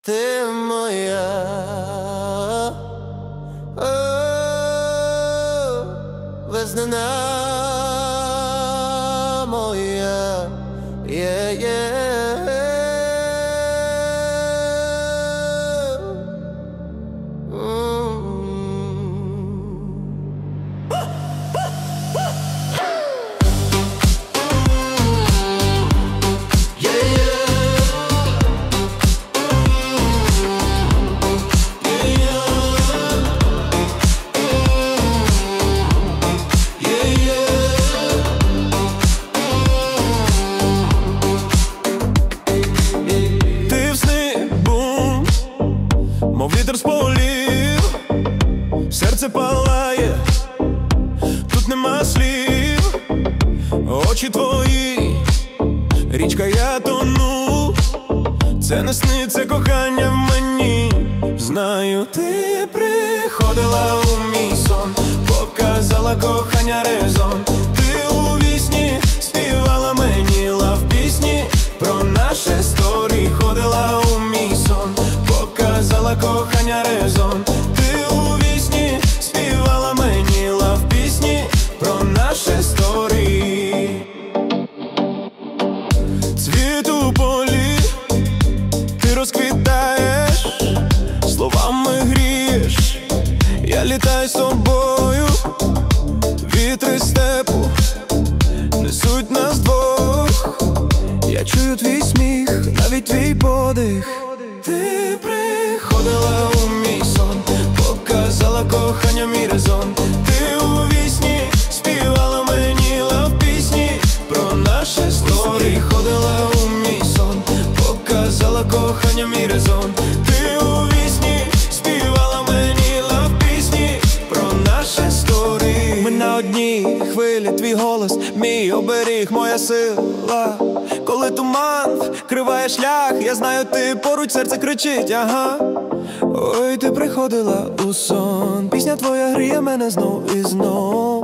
Ти моя, весняна моя, мов вітер з полів, серце палає, тут нема слів. Очі твої, річка, я тону. Це не сни, це кохання в мені. Знаю, ти приходила у мій сон, показала кохання резон. Ти у вісні співала мені лав пісні про наше сторі. Ходила у мій сон, показала кохання резон. Ти у вісні співала мені лав пісні про наше сторі. Цвіт у полі, ти розквітаєш, словами грієш, я літаю з тобою. Вітри степу несуть нас двох, я чую твій сміх, навіть твій подих. Ти приходила у мій сон, показала кохання мій резон. Ти у вісні співала мені лав пісні про наше сторі. Ходила у мій сон, показала кохання мій резон. Ти у вісні співала мені лав пісні про наше сторі. Ми на одній хвилі, твій голос, мій оберіг, моя сила. Коли туман вкриває шлях, я знаю, ти поруч, серце кричить, ага. Ой, ти приходила у сон, пісня твоя гріє мене знов і знов.